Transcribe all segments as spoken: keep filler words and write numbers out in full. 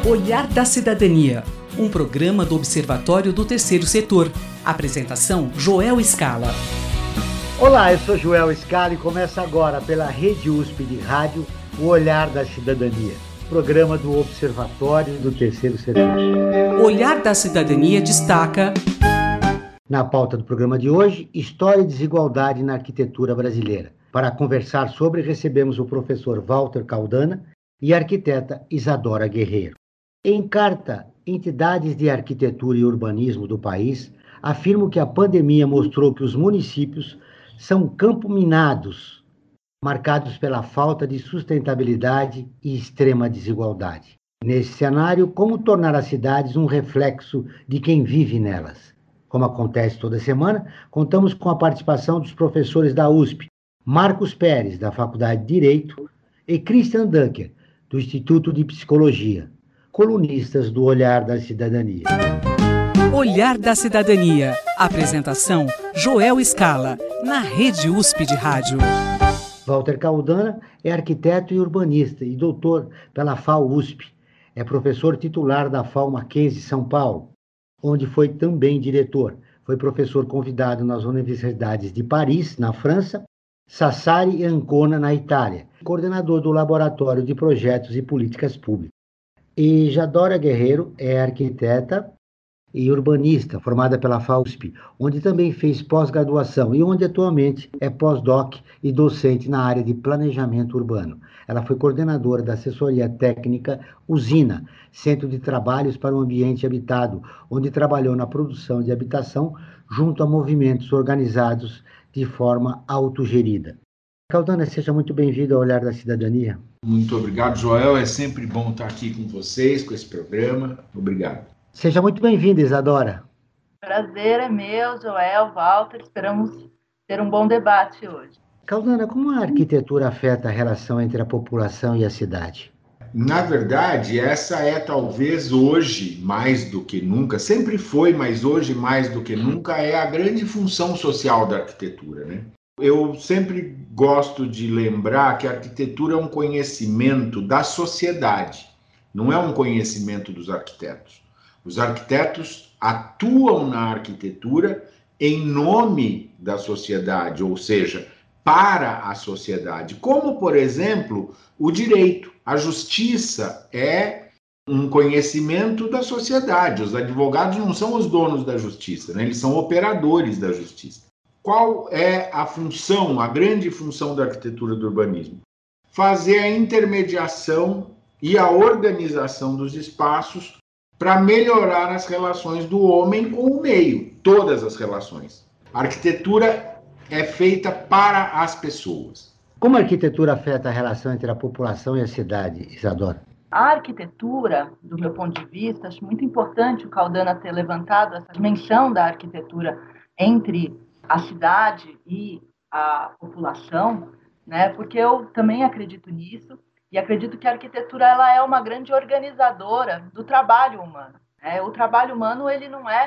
Olhar da Cidadania, um programa do Observatório do Terceiro Setor. Apresentação, Joel Scala. Olá, eu sou Joel Scala e começa agora pela Rede U S P de Rádio, o Olhar da Cidadania, programa do Observatório do Terceiro Setor. Olhar da Cidadania destaca... Na pauta do programa de hoje, História e Desigualdade na Arquitetura Brasileira. Para conversar sobre, recebemos o professor Walter Caldana e a arquiteta Isadora Guerreiro. Em carta, entidades de arquitetura e urbanismo do país afirmam que a pandemia mostrou que os municípios são campo minados, marcados pela falta de sustentabilidade e extrema desigualdade. Nesse cenário, como tornar as cidades um reflexo de quem vive nelas? Como acontece toda semana, contamos com a participação dos professores da U S P, Marcos Pérez, da Faculdade de Direito, e Christian Dunker, do Instituto de Psicologia, colunistas do Olhar da Cidadania. Olhar da Cidadania. Apresentação, Joel Scala, na Rede U S P de Rádio. Walter Caldana é arquiteto e urbanista e doutor pela F A U U S P. É professor titular da F A U Mackenzie São Paulo, onde foi também diretor. Foi professor convidado nas universidades de Paris, na França, Sassari e Ancona, na Itália, coordenador do Laboratório de Projetos e Políticas Públicas. E Isadora Guerreiro é arquiteta e urbanista, formada pela F A U S P, onde também fez pós-graduação e onde atualmente é pós-doc e docente na área de planejamento urbano. Ela foi coordenadora da assessoria técnica Usina, Centro de Trabalhos para o Ambiente Habitado, onde trabalhou na produção de habitação junto a movimentos organizados de forma autogerida. Caldana, seja muito bem-vindo ao Olhar da Cidadania. Muito obrigado, Joel. É sempre bom estar aqui com vocês, com esse programa. Obrigado. Seja muito bem-vinda, Isadora. Prazer é meu, Joel, Walter. Esperamos ter um bom debate hoje. Caldana, como a arquitetura afeta a relação entre a população e a cidade? Na verdade, essa é talvez hoje, mais do que nunca, sempre foi, mas hoje mais do que nunca, é a grande função social da arquitetura, né? Eu sempre gosto de lembrar que a arquitetura é um conhecimento da sociedade, não é um conhecimento dos arquitetos. Os arquitetos atuam na arquitetura em nome da sociedade, ou seja, para a sociedade, como, por exemplo, o direito. A justiça é um conhecimento da sociedade. Os advogados não são os donos da justiça, né? Eles são operadores da justiça. Qual é a função, a grande função da arquitetura do urbanismo? Fazer a intermediação e a organização dos espaços para melhorar as relações do homem com o meio, todas as relações. A arquitetura é feita para as pessoas. Como a arquitetura afeta a relação entre a população e a cidade, Isadora? A arquitetura, do meu ponto de vista, acho muito importante o Caldana ter levantado essa dimensão da arquitetura entre a cidade e a população, né? Porque eu também acredito nisso. E acredito que a arquitetura ela é uma grande organizadora do trabalho humano. Né? O trabalho humano ele não é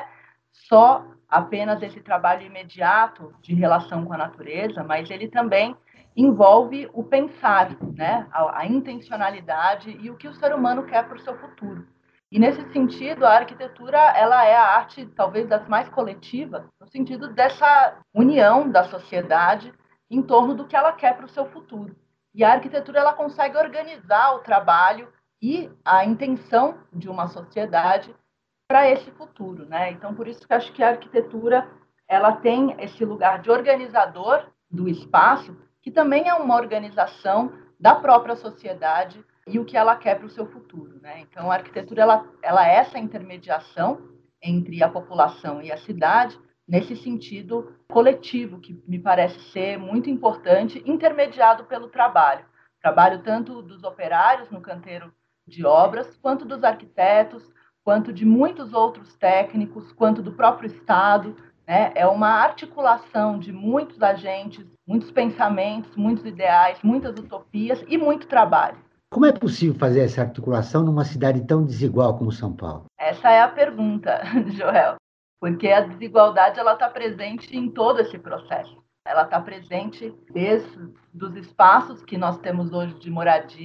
só apenas esse trabalho imediato de relação com a natureza, mas ele também envolve o pensar, né? a, a intencionalidade e o que o ser humano quer para o seu futuro. E nesse sentido, a arquitetura ela é a arte talvez das mais coletivas, no sentido dessa união da sociedade em torno do que ela quer para o seu futuro. E a arquitetura ela consegue organizar o trabalho e a intenção de uma sociedade para esse futuro, né? Então, por isso que eu acho que a arquitetura ela tem esse lugar de organizador do espaço, que também é uma organização da própria sociedade e o que ela quer para o seu futuro, né? Então, a arquitetura ela, ela é essa intermediação entre a população e a cidade, nesse sentido coletivo, que me parece ser muito importante, intermediado pelo trabalho. Trabalho tanto dos operários no canteiro de obras, quanto dos arquitetos, quanto de muitos outros técnicos, quanto do próprio Estado. Né? É uma articulação de muitos agentes, muitos pensamentos, muitos ideais, muitas utopias e muito trabalho. Como é possível fazer essa articulação numa cidade tão desigual como São Paulo? Essa é a pergunta, Joel. Porque a desigualdade ela está presente em todo esse processo. Ela está presente desde os espaços que nós temos hoje de moradia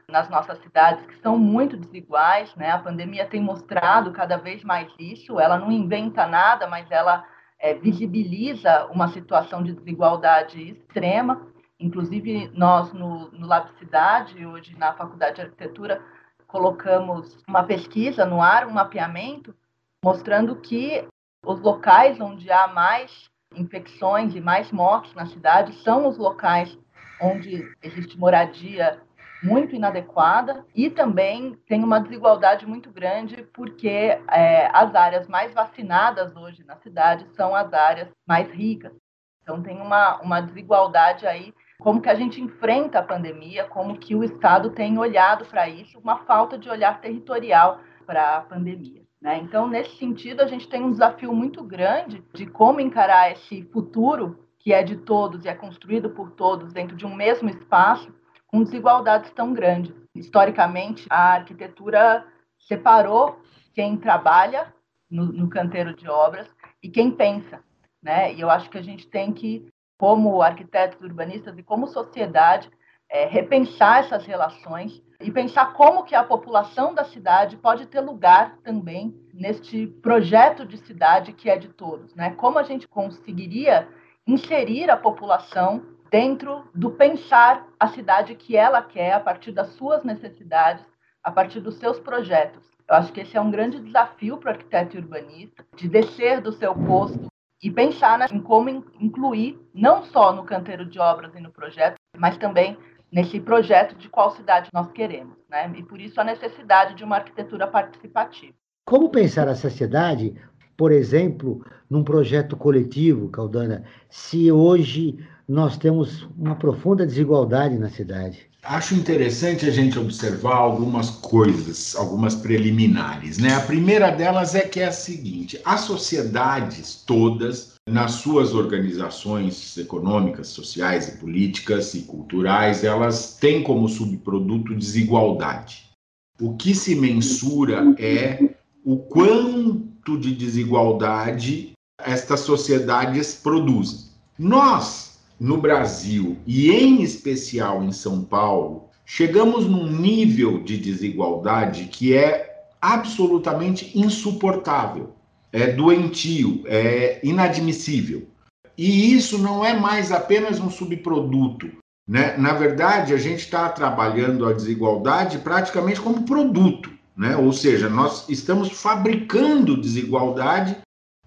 nas nossas cidades que são muito desiguais, né? A pandemia tem mostrado cada vez mais isso. Ela não inventa nada, mas ela é, visibiliza uma situação de desigualdade extrema. Inclusive, nós, no, no Lab Cidade, hoje na Faculdade de Arquitetura, colocamos uma pesquisa no ar, um mapeamento, mostrando que os locais onde há mais infecções e mais mortes na cidade são os locais onde existe moradia muito inadequada e também tem uma desigualdade muito grande porque é, as áreas mais vacinadas hoje na cidade são as áreas mais ricas. Então tem uma, uma desigualdade aí, como que a gente enfrenta a pandemia, como que o Estado tem olhado para isso, uma falta de olhar territorial para a pandemia, né? Então, nesse sentido, a gente tem um desafio muito grande de como encarar esse futuro que é de todos e é construído por todos dentro de um mesmo espaço, com desigualdades tão grandes. Historicamente, a arquitetura separou quem trabalha no, no canteiro de obras e quem pensa, né? E eu acho que a gente tem que, como arquitetos urbanistas e como sociedade, é, repensar essas relações e pensar como que a população da cidade pode ter lugar também neste projeto de cidade que é de todos, né? Como a gente conseguiria inserir a população dentro do pensar a cidade que ela quer, a partir das suas necessidades, a partir dos seus projetos. Eu acho que esse é um grande desafio para o arquiteto e urbanista, de descer do seu posto e pensar em como incluir, não só no canteiro de obras e no projeto, mas também nesse projeto de qual cidade nós queremos, né? E por isso a necessidade de uma arquitetura participativa. Como pensar essa cidade, por exemplo, num projeto coletivo, Caldana, se hoje nós temos uma profunda desigualdade na cidade? Acho interessante a gente observar algumas coisas, algumas preliminares, né? A primeira delas é que é a seguinte: as sociedades todas, nas suas organizações econômicas, sociais e políticas e culturais, elas têm como subproduto desigualdade. O que se mensura é o quanto de desigualdade estas sociedades produzem. Nós, no Brasil, e em especial em São Paulo, chegamos num nível de desigualdade que é absolutamente insuportável, é doentio, é inadmissível. E isso não é mais apenas um subproduto, né? Na verdade, a gente está trabalhando a desigualdade praticamente como produto, né? Ou seja, nós estamos fabricando desigualdade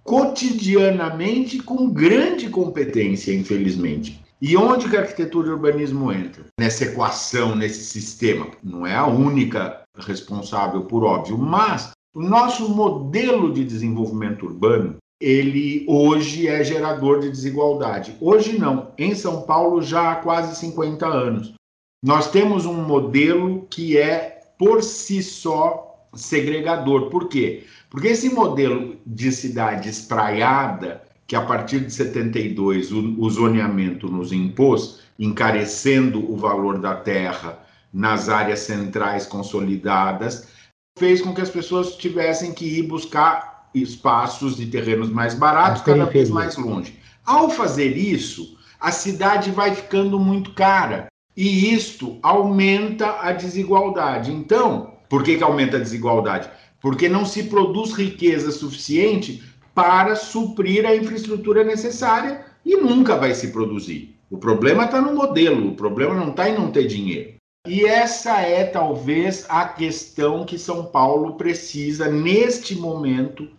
cotidianamente com grande competência, infelizmente. E onde que a arquitetura e o urbanismo entra? Nessa equação, nesse sistema. Não é a única responsável, por óbvio, mas o nosso modelo de desenvolvimento urbano, ele hoje é gerador de desigualdade. Hoje não. Em São Paulo, já há quase cinquenta anos. Nós temos um modelo que é, por si só, segregador. Por quê? Porque esse modelo de cidade espraiada, que a partir de setenta e dois o, o zoneamento nos impôs, encarecendo o valor da terra nas áreas centrais consolidadas, fez com que as pessoas tivessem que ir buscar espaços de terrenos mais baratos, cada vez mais longe. Ao fazer isso, a cidade vai ficando muito cara, e isto aumenta a desigualdade. Então, por que que aumenta a desigualdade? Porque não se produz riqueza suficiente para suprir a infraestrutura necessária e nunca vai se produzir. O problema está no modelo, o problema não está em não ter dinheiro. E essa é talvez a questão que São Paulo precisa, neste momento,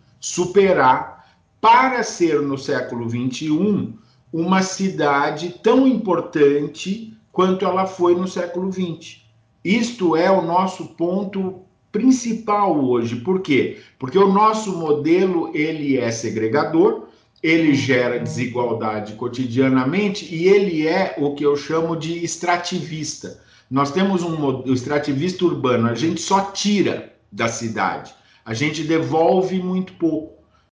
superar para ser, no século vinte e um, uma cidade tão importante quanto ela foi no século vinte. Isto é o nosso ponto principal hoje. Por quê? Porque o nosso modelo, ele é segregador, ele gera desigualdade cotidianamente e ele é o que eu chamo de extrativista. Nós temos um modelo extrativista urbano, a gente só tira da cidade, a gente devolve muito pouco.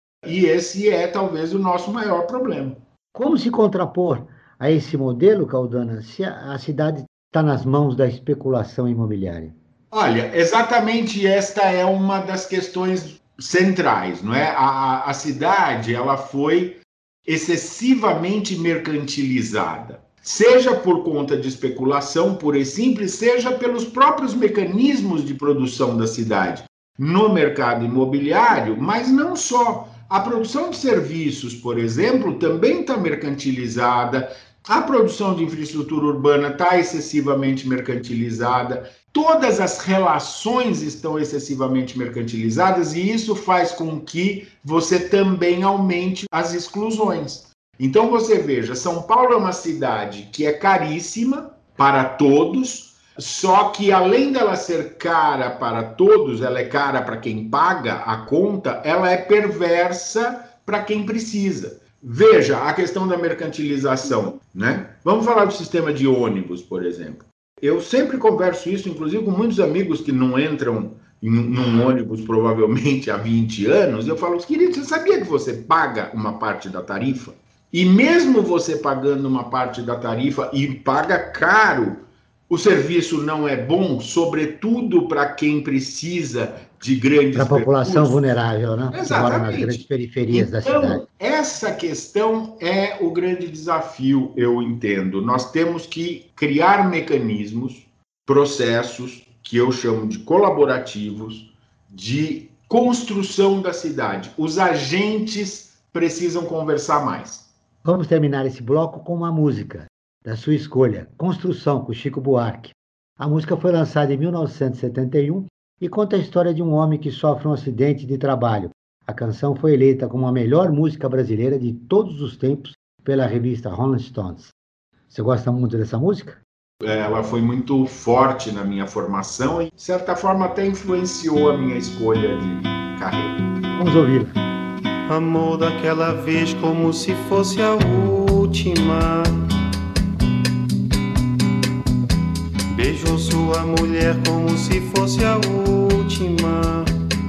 E esse é talvez o nosso maior problema. Como se contrapor a esse modelo, Caldana, se a cidade está nas mãos da especulação imobiliária? Olha, exatamente esta é uma das questões centrais, não é? A, a cidade, ela foi excessivamente mercantilizada. seja por conta de especulação pura e simples, seja pelos próprios mecanismos de produção da cidade no mercado imobiliário, mas não só. A produção de serviços, por exemplo, também está mercantilizada, a produção de infraestrutura urbana está excessivamente mercantilizada, todas as relações estão excessivamente mercantilizadas e isso faz com que você também aumente as exclusões. Então você veja, São Paulo é uma cidade que é caríssima para todos, só que além dela ser cara para todos, ela é cara para quem paga a conta, ela é perversa para quem precisa. Veja a questão da mercantilização, né? Vamos falar do sistema de ônibus, por exemplo. Eu sempre converso isso, inclusive com muitos amigos que não entram em um ônibus provavelmente há vinte anos. Eu falo, querido, você sabia que você paga uma parte da tarifa? E mesmo você pagando uma parte da tarifa e paga caro, o serviço não é bom, sobretudo para quem precisa de grandes Para a população vulnerável, né? Exatamente. Que mora nas grandes periferias então, da cidade. Essa questão é o grande desafio, eu entendo. Nós temos que criar mecanismos, processos, que eu chamo de colaborativos, de construção da cidade. Os agentes precisam conversar mais. Vamos terminar esse bloco com uma música da sua escolha, Construção, com Chico Buarque. A música foi lançada em mil novecentos e setenta e um e conta a história de um homem que sofre um acidente de trabalho. A canção foi eleita como a melhor música brasileira de todos os tempos pela revista Rolling Stones. Você gosta muito dessa música? Ela foi muito forte na minha formação e, de certa forma, até influenciou a minha escolha de carreira. Vamos ouvir. Amor daquela vez como se fosse a última. Beijou sua mulher como se fosse a última.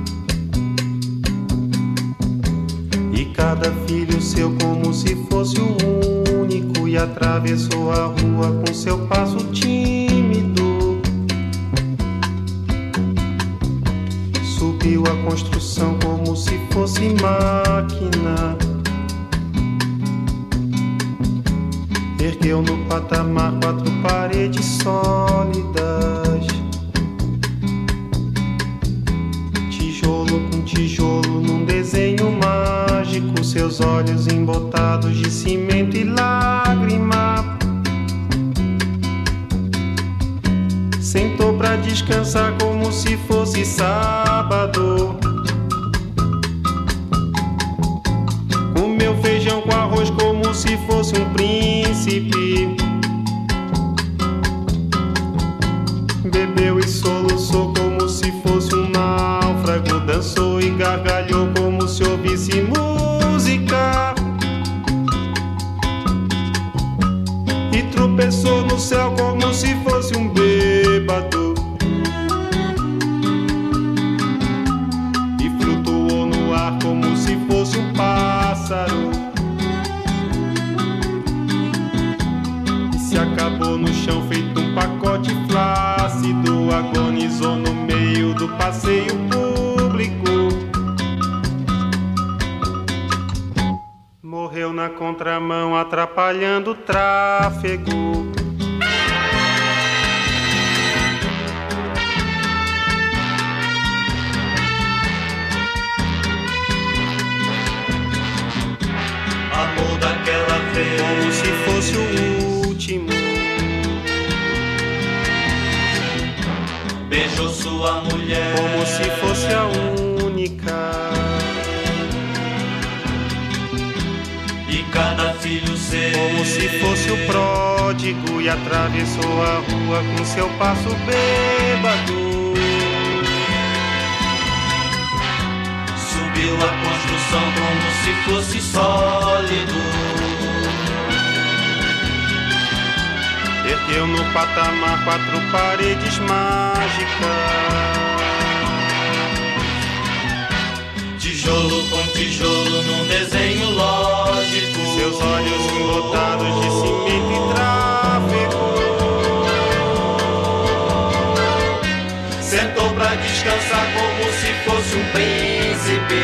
E cada filho seu como se fosse o único. E atravessou a rua com seu passo tímido. Subiu a construção como se fosse máquina. Ergueu no patamar quatro paredes sólidas. Tijolo com tijolo num desenho mágico. Seus olhos embotados de cimento e lágrima. Sentou pra descansar como se fosse sábado. Comeu feijão com arroz como se fosse um príncipe. Bebeu e soluçou como se fosse um náufrago. Dançou e gargalhou como se ouvisse música. E tropeçou no céu como se fosse um bêbado. E flutuou no ar como se fosse um pássaro. E se acabou no chão feito um pacote flácido. Agonizou no meio do passeio público. Morreu na contramão atrapalhando o tráfego. Amor daquela vez como se fosse o último. Beijou sua mulher como se fosse a única. E cada filho seu como se fosse o pródigo. E atravessou a rua com seu passo bêbado. Subiu a construção como se fosse sólido. Ergueu no patamar quatro paredes mágicas. Tijolo com tijolo num desenho lógico. Seus olhos embotados de cimento e tráfego. Sentou pra descansar como se fosse um príncipe.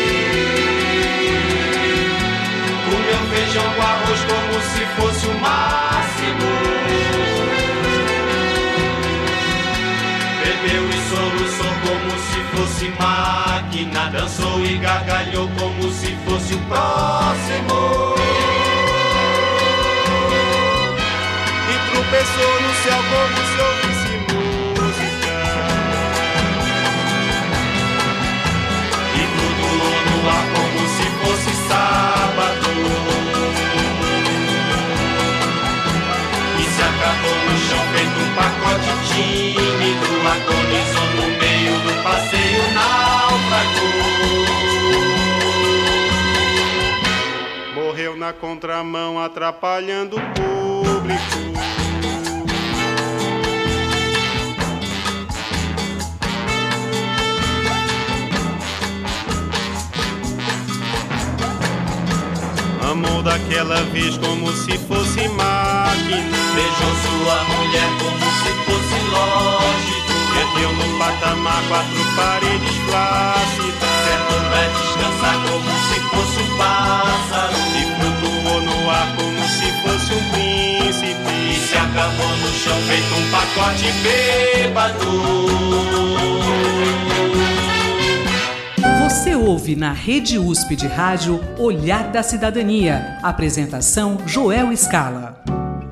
Comeu feijão com arroz como se fosse um mar. fosse máquina, dançou e gargalhou como se fosse o próximo. E tropeçou no céu como se ouvisse música. E flutuou no ar como se fosse sábado. E se acabou no chão feito um pacote tímido. Agonizou no meio do passeio náufrago. Morreu na contramão atrapalhando o público. Amou daquela vez como se fosse máquina. Beijou sua mulher como se fosse lógico. Perdeu no patamar quatro paredes flácidas. Sentou pra descansar como se fosse um pássaro. E flutuou no ar como se fosse um príncipe. E se acabou no chão feito um pacote bêbado. Você ouve na Rede U S P de Rádio Olhar da Cidadania. Apresentação Joel Scala.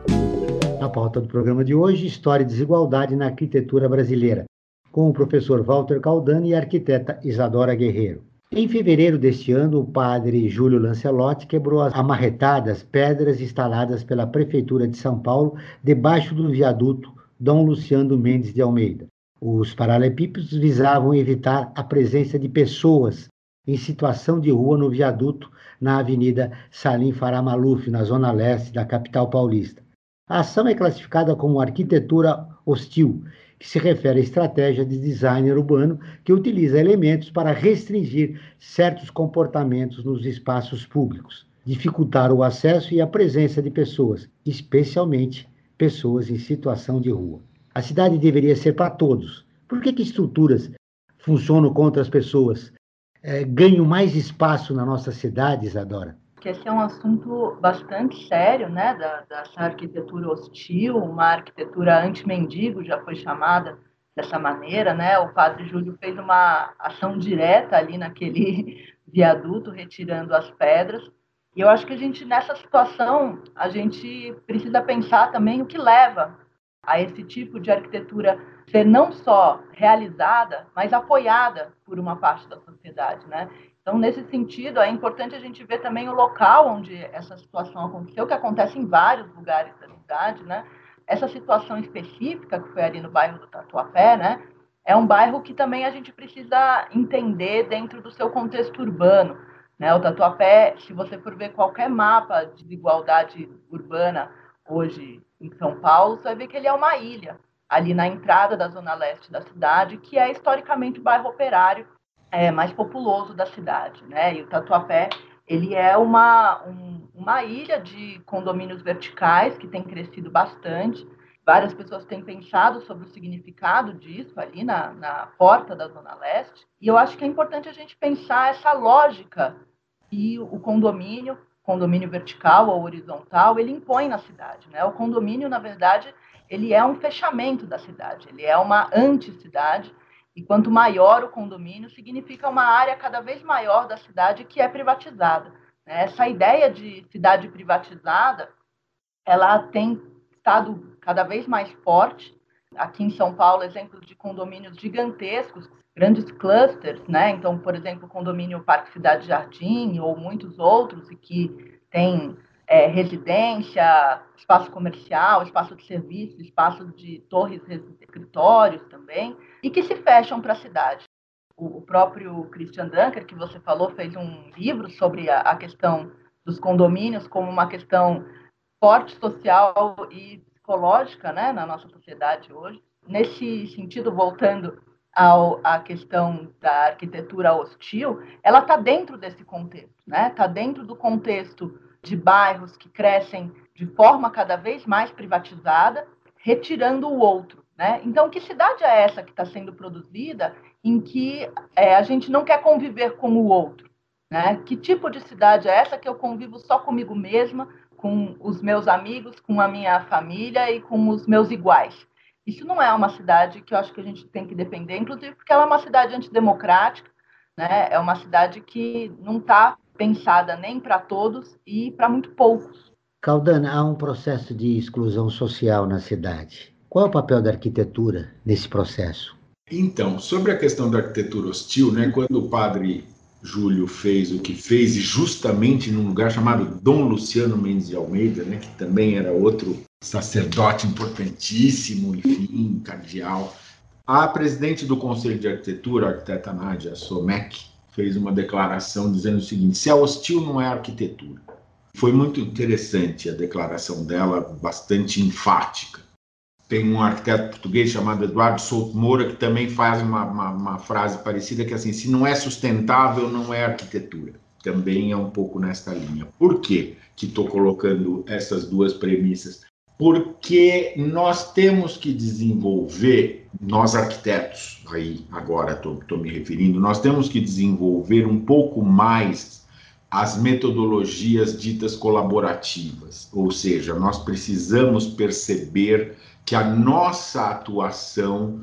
Na pauta do programa de hoje, História e Desigualdade na Arquitetura Brasileira, com o professor Walter Caldana e a arquiteta Isadora Guerreiro. Em fevereiro deste ano, o padre Júlio Lancelotti quebrou as amarretadas pedras instaladas pela Prefeitura de São Paulo debaixo do viaduto Dom Luciano Mendes de Almeida. Os paralelepípedos visavam evitar a presença de pessoas em situação de rua no viaduto na Avenida Salim Farah Maluf, na zona leste da capital paulista. A ação é classificada como arquitetura hostil, que se refere à estratégia de design urbano que utiliza elementos para restringir certos comportamentos nos espaços públicos, dificultar o acesso e a presença de pessoas, especialmente pessoas em situação de rua. A cidade deveria ser para todos. Por que que estruturas funcionam contra as pessoas? É, ganham mais espaço na nossa cidade, Isadora? Que esse é um assunto bastante sério, né, da, dessa arquitetura hostil, uma arquitetura anti-mendigo, já foi chamada dessa maneira, né? O padre Júlio fez uma ação direta ali naquele viaduto, retirando as pedras. E eu acho que a gente, nessa situação, a gente precisa pensar também o que leva a esse tipo de arquitetura ser não só realizada, mas apoiada por uma parte da sociedade, né? Então, nesse sentido, é importante a gente ver também o local onde essa situação aconteceu, que acontece em vários lugares da cidade, né? Essa situação específica, que foi ali no bairro do Tatuapé, né? É um bairro que também a gente precisa entender dentro do seu contexto urbano, né? O Tatuapé, se você for ver qualquer mapa de desigualdade urbana hoje em São Paulo, você vai ver que ele é uma ilha, ali na entrada da zona leste da cidade, que é historicamente o bairro operário é, mais populoso da cidade, né? E o Tatuapé, ele é uma, um, uma ilha de condomínios verticais que tem crescido bastante. Várias pessoas têm pensado sobre o significado disso ali na, na porta da zona leste. E eu acho que é importante a gente pensar essa lógica que o condomínio, condomínio vertical ou horizontal, ele impõe na cidade, né? O condomínio, na verdade, ele é um fechamento da cidade, ele é uma anticidade. E quanto maior o condomínio, significa uma área cada vez maior da cidade que é privatizada. Essa ideia de cidade privatizada, ela tem estado cada vez mais forte. Aqui em São Paulo, exemplos de condomínios gigantescos, grandes clusters, né? Então, por exemplo, o condomínio Parque Cidade Jardim ou muitos outros, e que tem é, residência, espaço comercial, espaço de serviço, espaço de torres, escritórios também, e que se fecham para a cidade. O próprio Christian Dunker, que você falou, fez um livro sobre a questão dos condomínios como uma questão forte social e psicológica, né, na nossa sociedade hoje. Nesse sentido, voltando ao, à questão da arquitetura hostil, ela está dentro desse contexto, né? Está dentro do contexto de bairros que crescem de forma cada vez mais privatizada, retirando o outro, né? Então, que cidade é essa que está sendo produzida em que é, a gente não quer conviver com o outro, né? Que tipo de cidade é essa que eu convivo só comigo mesma, com os meus amigos, com a minha família e com os meus iguais? Isso não é uma cidade que eu acho que a gente tem que depender, inclusive porque ela é uma cidade antidemocrática, né? É uma cidade que não está pensada nem para todos e para muito poucos. Caldana, há um processo de exclusão social na cidade. Qual é o papel da arquitetura nesse processo? Então, sobre a questão da arquitetura hostil, né, quando o padre Júlio fez o que fez, e justamente num lugar chamado Dom Luciano Mendes de Almeida, né, que também era outro sacerdote importantíssimo, enfim, cardeal, a presidente do Conselho de Arquitetura, a arquiteta Nádia Somek, fez uma declaração dizendo o seguinte: se é hostil, não é arquitetura. Foi muito interessante a declaração dela, bastante enfática. Tem um arquiteto português chamado Eduardo Souto Moura que também faz uma, uma, uma frase parecida, que é assim: se não é sustentável, não é arquitetura. Também é um pouco nesta linha. Por quê que estou colocando essas duas premissas? Porque nós temos que desenvolver, nós arquitetos, aí agora estou me referindo, nós temos que desenvolver um pouco mais as metodologias ditas colaborativas, ou seja, nós precisamos perceber que a nossa atuação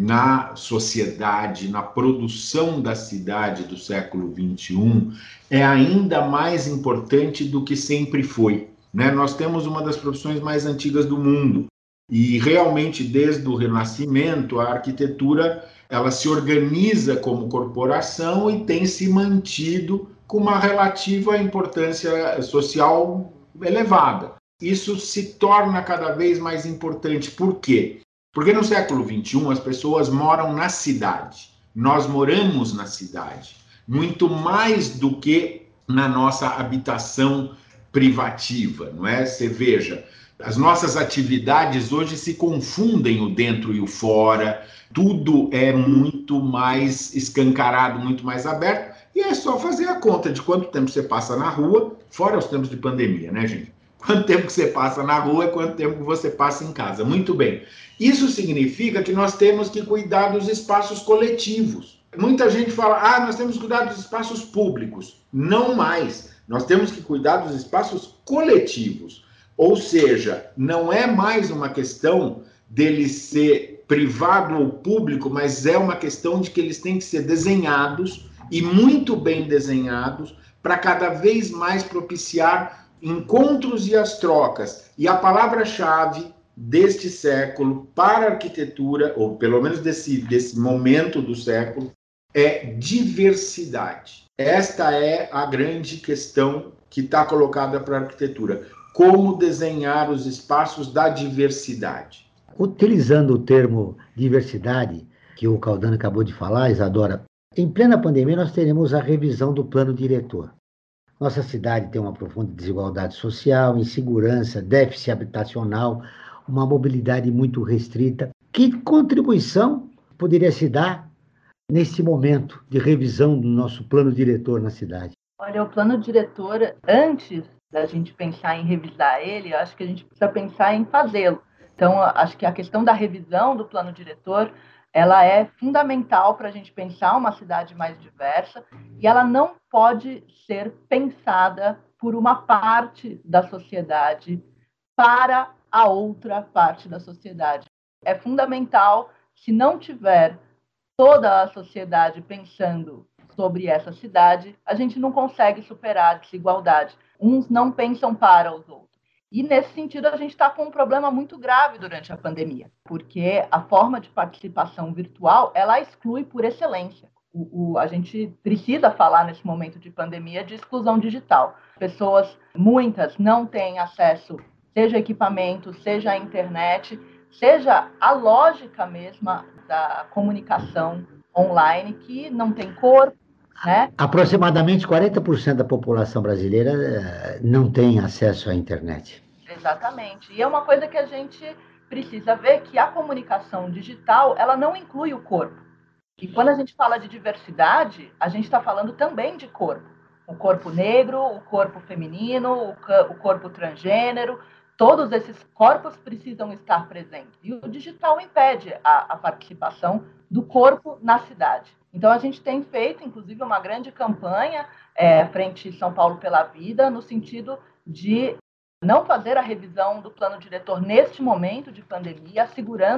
na sociedade, na produção da cidade do século vinte e um, é ainda mais importante do que sempre foi, né? Nós temos uma das profissões mais antigas do mundo e realmente desde o Renascimento a arquitetura ela se organiza como corporação e tem se mantido com uma relativa importância social elevada. Isso se torna cada vez mais importante. Por quê? Porque no século vinte e um as pessoas moram na cidade. Nós moramos na cidade. Muito mais do que na nossa habitação privativa, não é? Você veja, as nossas atividades hoje se confundem o dentro e o fora. Tudo é muito mais escancarado, muito mais aberto. E é só fazer a conta de quanto tempo você passa na rua, fora os tempos de pandemia, né, gente? Quanto tempo que você passa na rua e quanto tempo que você passa em casa. Muito bem. Isso significa que nós temos que cuidar dos espaços coletivos. Muita gente fala, ah, nós temos que cuidar dos espaços públicos. Não mais. Nós temos que cuidar dos espaços coletivos. Ou seja, não é mais uma questão dele ser privado ou público, mas é uma questão de que eles têm que ser desenhados e muito bem desenhados para cada vez mais propiciar encontros e as trocas. E a palavra-chave deste século para a arquitetura, ou pelo menos desse, desse momento do século, é diversidade. Esta é a grande questão que está colocada para a arquitetura. Como desenhar os espaços da diversidade. Utilizando o termo diversidade, que o Caldana acabou de falar, Isadora, em plena pandemia nós teremos a revisão do plano diretor. Nossa cidade tem uma profunda desigualdade social, insegurança, déficit habitacional, uma mobilidade muito restrita. Que contribuição poderia se dar nesse momento de revisão do nosso plano diretor na cidade? Olha, o plano diretor, antes da gente pensar em revisar ele, eu acho que a gente precisa pensar em fazê-lo. Então, acho que a questão da revisão do plano diretor, ela é fundamental para a gente pensar uma cidade mais diversa e ela não pode ser pensada por uma parte da sociedade para a outra parte da sociedade. É fundamental, se não tiver toda a sociedade pensando sobre essa cidade, a gente não consegue superar a desigualdade. Uns não pensam para os outros. E, nesse sentido, a gente está com um problema muito grave durante a pandemia, porque a forma de participação virtual, ela exclui por excelência. O, o, a gente precisa falar, nesse momento de pandemia, de exclusão digital. Pessoas, muitas, não têm acesso, seja a equipamento, seja a internet, seja a lógica mesma da comunicação online, que não tem corpo, né? Aproximadamente quarenta por cento da população brasileira não tem acesso à internet. Exatamente. E é uma coisa que a gente precisa ver, que a comunicação digital, ela não inclui o corpo. E quando a gente fala de diversidade, a gente está falando também de corpo. O corpo negro, o corpo feminino, o corpo transgênero, todos esses corpos precisam estar presentes. E o digital impede a, a participação do corpo na cidade. Então, a gente tem feito, inclusive, uma grande campanha é, frente São Paulo pela Vida, no sentido de não fazer a revisão do plano diretor neste momento de pandemia, assegurando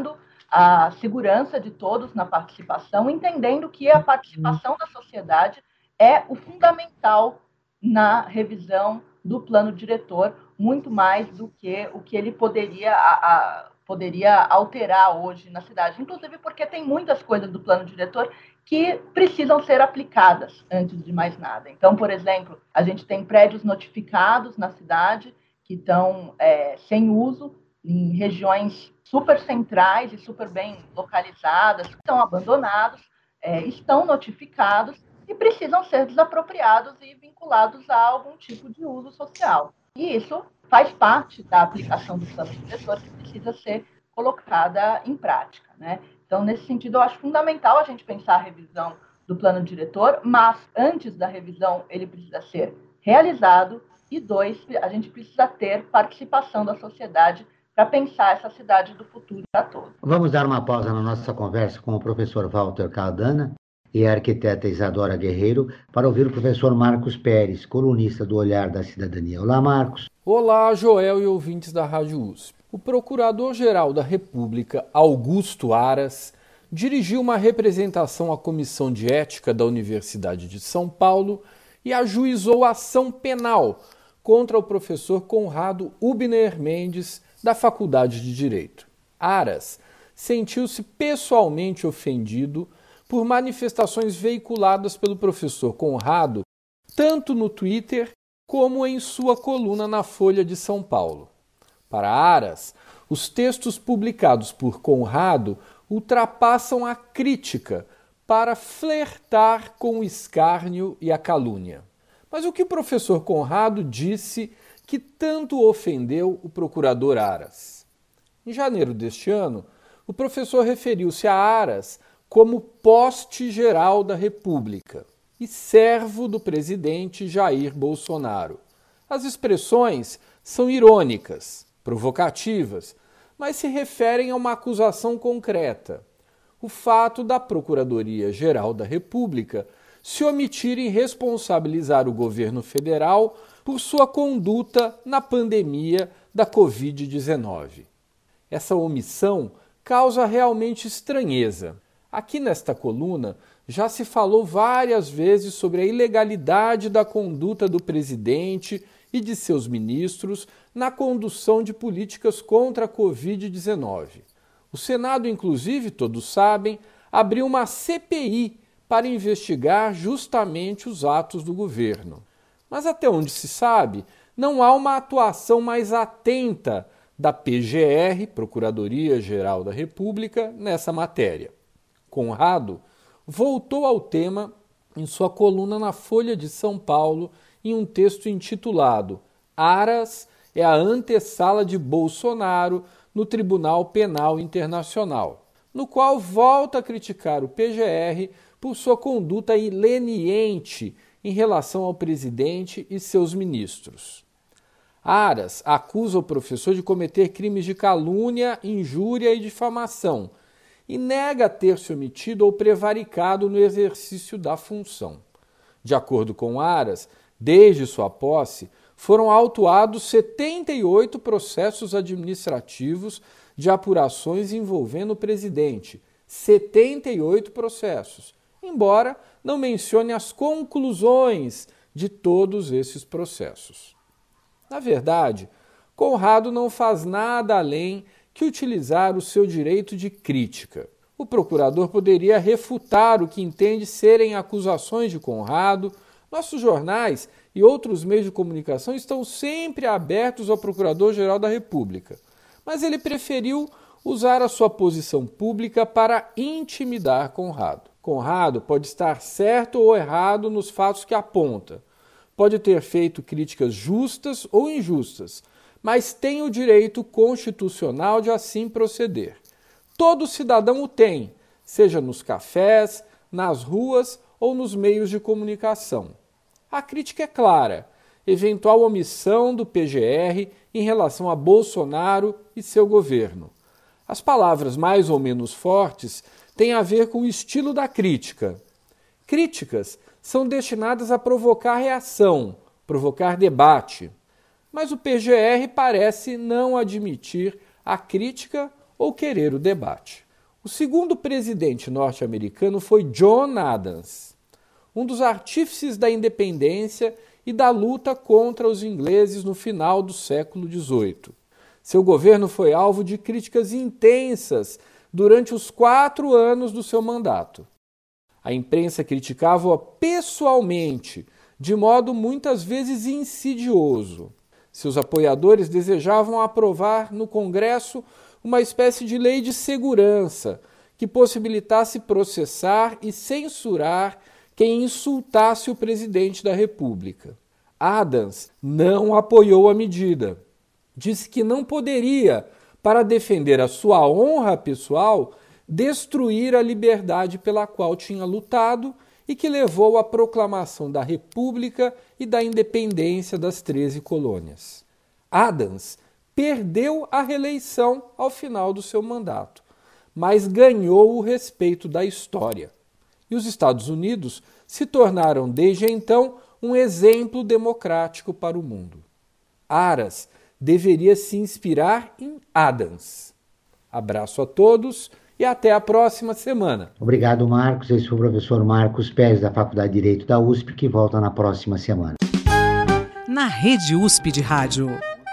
a segurança de todos na participação, entendendo que a participação da sociedade é o fundamental na revisão do plano diretor, muito mais do que o que ele poderia, a, a, poderia alterar hoje na cidade, inclusive porque tem muitas coisas do plano diretor que precisam ser aplicadas antes de mais nada. Então, por exemplo, a gente tem prédios notificados na cidade que estão é, sem uso, em regiões super centrais e super bem localizadas, estão abandonados, é, estão notificados e precisam ser desapropriados e vinculados a algum tipo de uso social. E isso faz parte da aplicação do plano diretor que precisa ser colocada em prática, né? Então, nesse sentido, eu acho fundamental a gente pensar a revisão do plano diretor, mas antes da revisão ele precisa ser realizado e, dois, a gente precisa ter participação da sociedade para pensar essa cidade do futuro para todos. Vamos dar uma pausa na nossa conversa com o professor Walter Caldana e a arquiteta Isadora Guerreiro para ouvir o professor Marcos Pérez, colunista do Olhar da Cidadania. Olá, Marcos. Olá, Joel e ouvintes da Rádio U S P. O Procurador-Geral da República, Augusto Aras, dirigiu uma representação à Comissão de Ética da Universidade de São Paulo e ajuizou ação penal contra o professor Conrado Hübner Mendes, da Faculdade de Direito. Aras sentiu-se pessoalmente ofendido por manifestações veiculadas pelo professor Conrado, tanto no Twitter como em sua coluna na Folha de São Paulo. Para Aras, os textos publicados por Conrado ultrapassam a crítica para flertar com o escárnio e a calúnia. Mas o que o professor Conrado disse que tanto ofendeu o procurador Aras? Em janeiro deste ano, o professor referiu-se a Aras como poste-geral da República e servo do presidente Jair Bolsonaro. As expressões são irônicas, provocativas, mas se referem a uma acusação concreta: o fato da Procuradoria-Geral da República se omitir em responsabilizar o governo federal por sua conduta na pandemia da covid dezenove. Essa omissão causa realmente estranheza. Aqui nesta coluna já se falou várias vezes sobre a ilegalidade da conduta do presidente e de seus ministros na condução de políticas contra a covid dezenove. O Senado, inclusive, todos sabem, abriu uma C P I para investigar justamente os atos do governo. Mas até onde se sabe, não há uma atuação mais atenta da P G R, Procuradoria-Geral da República, nessa matéria. Conrado voltou ao tema em sua coluna na Folha de São Paulo em um texto intitulado Aras é a antessala de Bolsonaro no Tribunal Penal Internacional, no qual volta a criticar o P G R por sua conduta ileniente em relação ao presidente e seus ministros. Aras acusa o professor de cometer crimes de calúnia, injúria e difamação e nega ter se omitido ou prevaricado no exercício da função. De acordo com Aras, desde sua posse, foram autuados setenta e oito processos administrativos de apurações envolvendo o presidente. setenta e oito processos, embora não mencione as conclusões de todos esses processos. Na verdade, Conrado não faz nada além que utilizar o seu direito de crítica. O procurador poderia refutar o que entende serem acusações de Conrado. Nossos jornais e outros meios de comunicação estão sempre abertos ao Procurador-Geral da República, mas ele preferiu usar a sua posição pública para intimidar Conrado. Conrado pode estar certo ou errado nos fatos que aponta, pode ter feito críticas justas ou injustas, mas tem o direito constitucional de assim proceder. Todo cidadão o tem, seja nos cafés, nas ruas ou nos meios de comunicação. A crítica é clara: eventual omissão do P G R em relação a Bolsonaro e seu governo. As palavras mais ou menos fortes têm a ver com o estilo da crítica. Críticas são destinadas a provocar reação, provocar debate. Mas o P G R parece não admitir a crítica ou querer o debate. O segundo presidente norte-americano foi John Adams, um dos artífices da independência e da luta contra os ingleses no final do século dezoito. Seu governo foi alvo de críticas intensas durante os quatro anos do seu mandato. A imprensa criticava-o pessoalmente, de modo muitas vezes insidioso. Seus apoiadores desejavam aprovar no Congresso uma espécie de lei de segurança que possibilitasse processar e censurar quem insultasse o presidente da República. Adams não apoiou a medida. Disse que não poderia, para defender a sua honra pessoal, destruir a liberdade pela qual tinha lutado e que levou à proclamação da República e da independência das treze colônias. Adams perdeu a reeleição ao final do seu mandato, mas ganhou o respeito da história. E os Estados Unidos se tornaram, desde então, um exemplo democrático para o mundo. Aras deveria se inspirar em Adams. Abraço a todos e até a próxima semana. Obrigado, Marcos. Esse foi o professor Marcos Pérez, da Faculdade de Direito da U S P, que volta na próxima semana. Na Rede U S P de Rádio,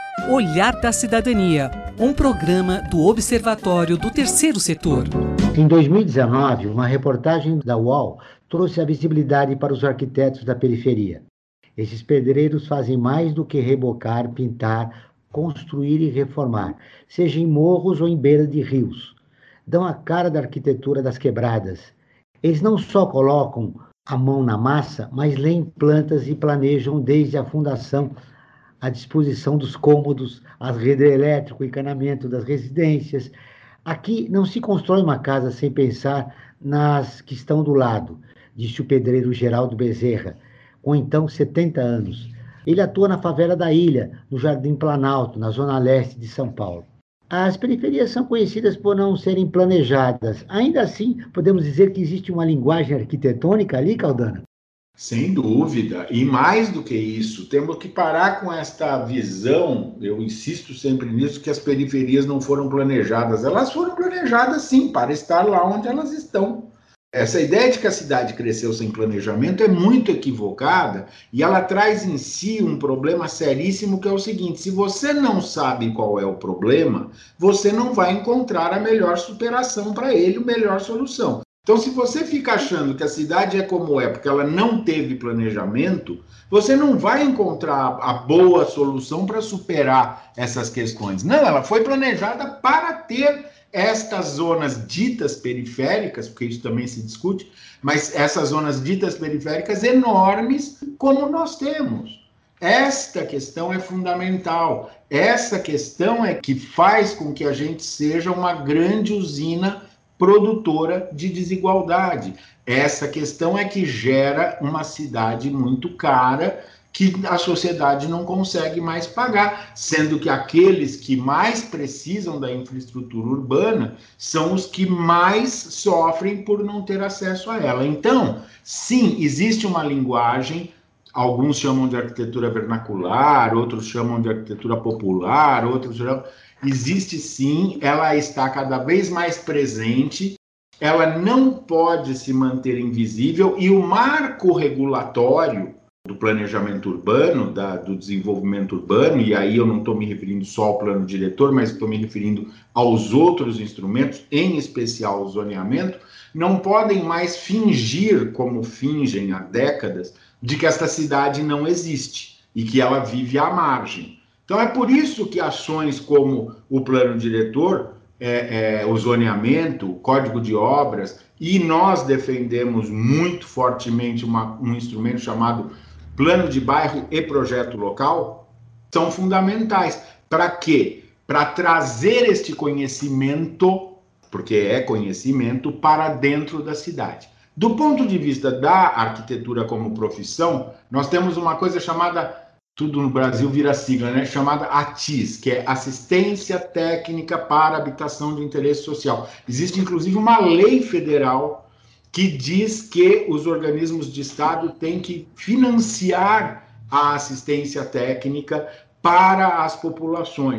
Olhar da Cidadania, um programa do Observatório do Terceiro Setor. Em dois mil e dezenove, uma reportagem da U O L trouxe a visibilidade para os arquitetos da periferia. Esses pedreiros fazem mais do que rebocar, pintar, construir e reformar, seja em morros ou em beira de rios. Dão a cara da arquitetura das quebradas. Eles não só colocam a mão na massa, mas leem plantas e planejam desde a fundação a disposição dos cômodos, as redes elétrico e encanamento das residências. Aqui não se constrói uma casa sem pensar nas que estão do lado, disse o pedreiro Geraldo Bezerra, com então setenta anos. Ele atua na favela da Ilha, no Jardim Planalto, na zona leste de São Paulo. As periferias são conhecidas por não serem planejadas. Ainda assim, podemos dizer que existe uma linguagem arquitetônica ali, Caldana? Sem dúvida. E mais do que isso, temos que parar com esta visão, eu insisto sempre nisso, que as periferias não foram planejadas. Elas foram planejadas, sim, para estar lá onde elas estão. Essa ideia de que a cidade cresceu sem planejamento é muito equivocada e ela traz em si um problema seríssimo, que é o seguinte: se você não sabe qual é o problema, você não vai encontrar a melhor superação para ele, a melhor solução. Então, se você fica achando que a cidade é como é porque ela não teve planejamento, você não vai encontrar a boa solução para superar essas questões. Não, ela foi planejada para ter estas zonas ditas periféricas, porque isso também se discute, mas essas zonas ditas periféricas enormes, como nós temos. Esta questão é fundamental. Essa questão é que faz com que a gente seja uma grande usina produtora de desigualdade. Essa questão é que gera uma cidade muito cara que a sociedade não consegue mais pagar, sendo que aqueles que mais precisam da infraestrutura urbana são os que mais sofrem por não ter acesso a ela. Então, sim, existe uma linguagem, alguns chamam de arquitetura vernacular, outros chamam de arquitetura popular, outros chamam... Existe sim, ela está cada vez mais presente, ela não pode se manter invisível, e o marco regulatório do planejamento urbano, da, do desenvolvimento urbano, e aí eu não estou me referindo só ao plano diretor, mas estou me referindo aos outros instrumentos, em especial o zoneamento, não podem mais fingir, como fingem há décadas, de que esta cidade não existe e que ela vive à margem. Então é por isso que ações como o plano diretor, é, é, o zoneamento, o código de obras, e nós defendemos muito fortemente uma, um instrumento chamado plano de bairro e projeto local, são fundamentais. Para quê? Para trazer este conhecimento, porque é conhecimento, para dentro da cidade. Do ponto de vista da arquitetura como profissão, nós temos uma coisa chamada, tudo no Brasil vira sigla, né? Chamada A T I S, que é Assistência Técnica para Habitação de Interesse Social. Existe, inclusive, uma lei federal que diz que os organismos de Estado têm que financiar a assistência técnica para as populações.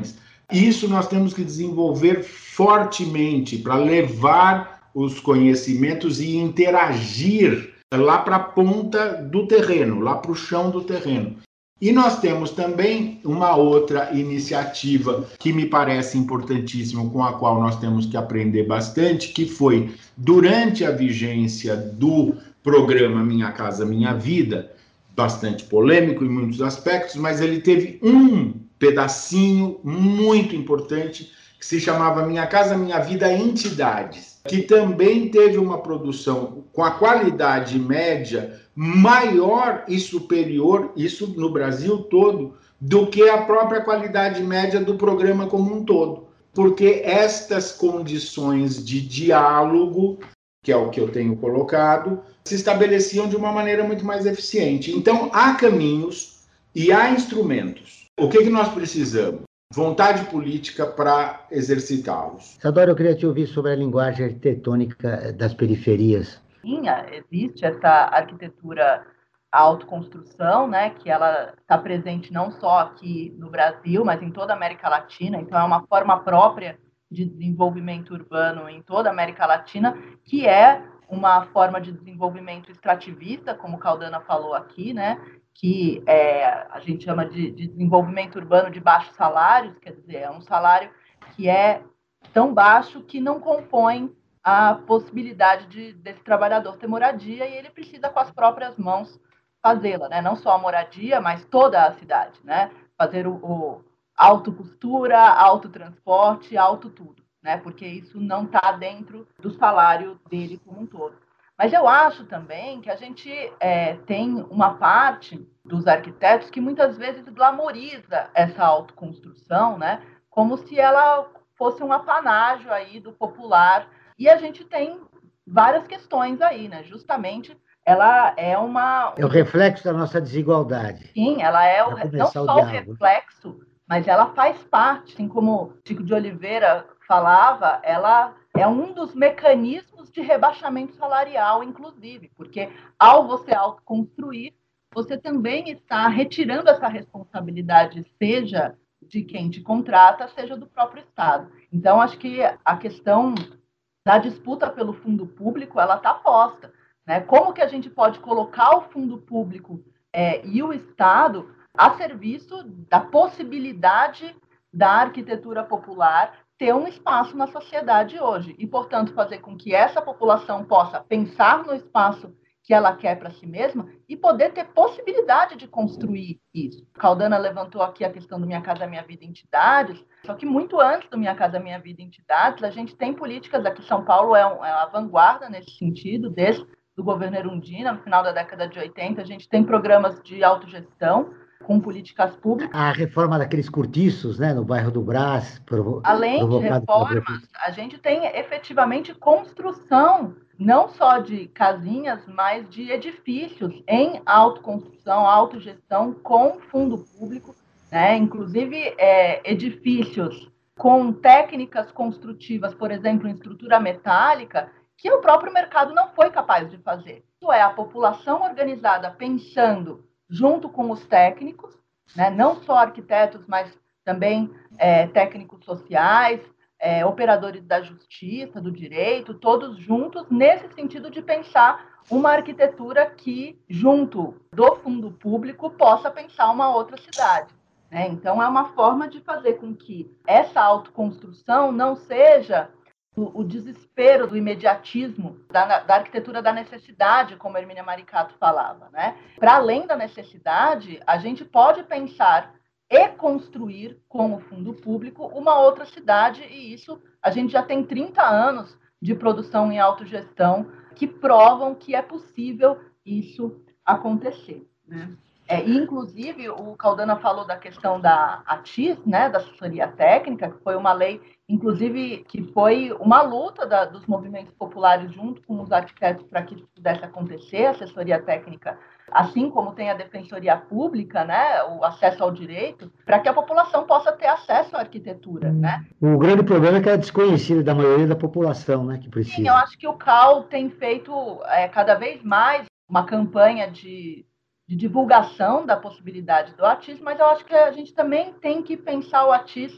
Isso nós temos que desenvolver fortemente para levar os conhecimentos e interagir lá para a ponta do terreno, lá para o chão do terreno. E nós temos também uma outra iniciativa que me parece importantíssima, com a qual nós temos que aprender bastante, que foi, durante a vigência do programa Minha Casa Minha Vida, bastante polêmico em muitos aspectos, mas ele teve um pedacinho muito importante que se chamava Minha Casa Minha Vida Entidades, que também teve uma produção com a qualidade média maior e superior, isso no Brasil todo, do que a própria qualidade média do programa como um todo. Porque estas condições de diálogo, que é o que eu tenho colocado, se estabeleciam de uma maneira muito mais eficiente. Então, há caminhos e há instrumentos. O que, que nós precisamos? Vontade política para exercitá-los. Isadora, eu queria te ouvir sobre a linguagem arquitetônica das periferias. Sim, existe essa arquitetura autoconstrução, né, que ela está presente não só aqui no Brasil, mas em toda a América Latina. Então, é uma forma própria de desenvolvimento urbano em toda a América Latina, que é uma forma de desenvolvimento extrativista, como Caldana falou aqui, né, que é, a gente chama de, de desenvolvimento urbano de baixos salários, quer dizer, é um salário que é tão baixo que não compõe a possibilidade de, desse trabalhador ter moradia, e ele precisa, com as próprias mãos, fazê-la, né? Não só a moradia, mas toda a cidade, né? Fazer o, o autocostura, autotransporte, auto tudo, né? Porque isso não está dentro do salário dele como um todo. Mas eu acho também que a gente é, tem uma parte dos arquitetos que muitas vezes glamoriza essa autoconstrução, né? Como se ela fosse um apanágio aí do popular. E a gente tem várias questões aí, né? Justamente, ela é uma... É o reflexo da nossa desigualdade. Sim, ela é o, não só o, o reflexo, mas ela faz parte, assim como Chico de Oliveira falava, ela é um dos mecanismos de rebaixamento salarial, inclusive, porque ao você autoconstruir, você também está retirando essa responsabilidade, seja de quem te contrata, seja do próprio Estado. Então, acho que a questão da disputa pelo fundo público, ela está posta, né? Como que a gente pode colocar o fundo público é, e o Estado a serviço da possibilidade da arquitetura popular ter um espaço na sociedade hoje e, portanto, fazer com que essa população possa pensar no espaço que ela quer para si mesma e poder ter possibilidade de construir isso. Caldana levantou aqui a questão do Minha Casa Minha Vida Entidades, só que muito antes do Minha Casa Minha Vida Entidades, a gente tem políticas, aqui São Paulo é, um, é a vanguarda nesse sentido, desde o governo Erundina, no final da década de oitenta, a gente tem programas de autogestão com políticas públicas. A reforma daqueles cortiços, né, no bairro do Brás. Provo- Além de reformas, a gente tem efetivamente construção, não só de casinhas, mas de edifícios em autoconstrução, autogestão com fundo público, né? Inclusive é, edifícios com técnicas construtivas, por exemplo, em estrutura metálica, que o próprio mercado não foi capaz de fazer. Isso é, a população organizada pensando junto com os técnicos, né? Não só arquitetos, mas também é, técnicos sociais, É, operadores da justiça, do direito, todos juntos, nesse sentido de pensar uma arquitetura que, junto do fundo público, possa pensar uma outra cidade, né? Então, é uma forma de fazer com que essa autoconstrução não seja o, o desespero do imediatismo, da, da arquitetura da necessidade, como a Hermínia Maricato falava, né? Para além da necessidade, a gente pode pensar e construir com o fundo público uma outra cidade, e isso a gente já tem trinta anos de produção em autogestão que provam que é possível isso acontecer, né? É, e, inclusive, o Caldana falou da questão da A T I S, né, da assessoria técnica, que foi uma lei, inclusive, que foi uma luta da, dos movimentos populares junto com os arquitetos para que isso pudesse acontecer, a assessoria técnica, assim como tem a defensoria pública, né, o acesso ao direito, para que a população possa ter acesso à arquitetura, né? O grande problema é que é desconhecido da maioria da população, né, que precisa. Sim, eu acho que o C A U tem feito é, cada vez mais uma campanha de de divulgação da possibilidade do A T I S, mas eu acho que a gente também tem que pensar o A T I S